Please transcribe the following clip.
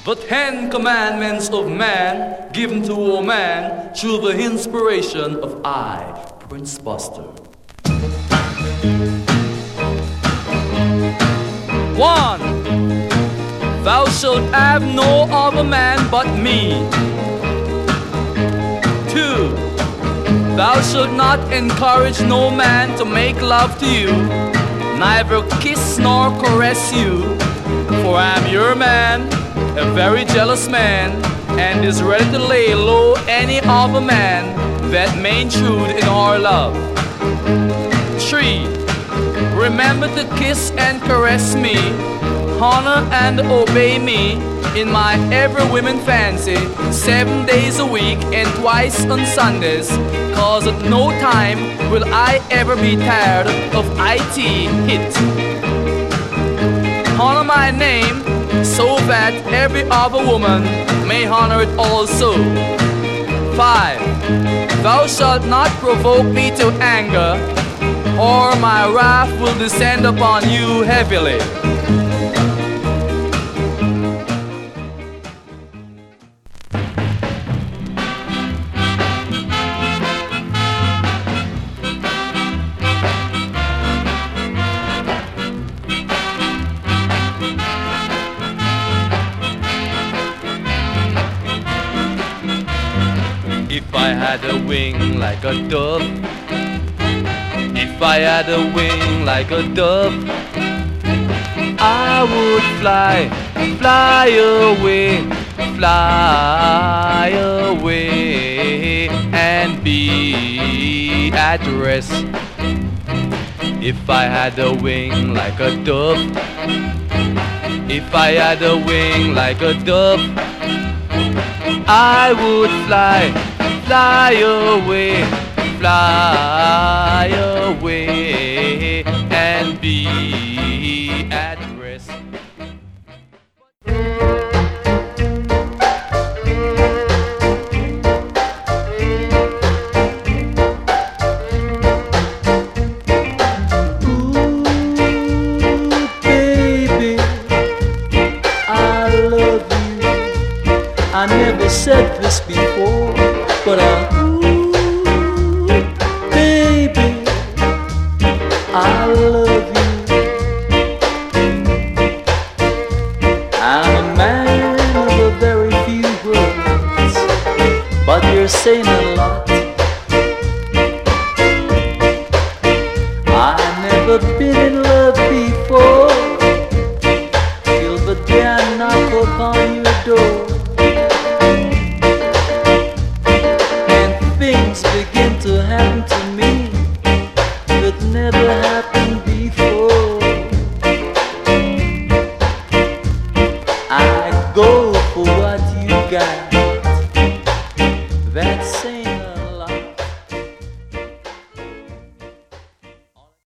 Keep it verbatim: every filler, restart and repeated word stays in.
The Ten Commandments of Man, given to all man through the inspiration of I, Prince Buster. One, thou shalt have no other man but me. Two, thou shalt not encourage no man to make love to you, neither kiss nor caress you, for I am your man, a very jealous man, and is ready to lay low any other man that may intrude in our love. Three, remember to kiss and caress me, honor and obey me in my every woman fancy, seven days a week and twice on Sundays, cause at no time will I ever be tired of I T hit. Honor my name so that every other woman may honor it also. Five, thou shalt not provoke me to anger, or my wrath will descend upon you heavily. If I had a wing like a dove, if I had a wing like a dove, I would fly, fly away, fly away and be at rest. If I had a wing like a dove, if I had a wing like a dove, I would fly, fly away, fly away and be at rest. Ooh, baby, I love you. I never said this before, but I, ooh, baby, I love you. I'm a man of a very few words, but you're saying a lot. I've never been in love before, till the day I knock upon your door. Things begin to happen to me that never happened before. I go for what you got,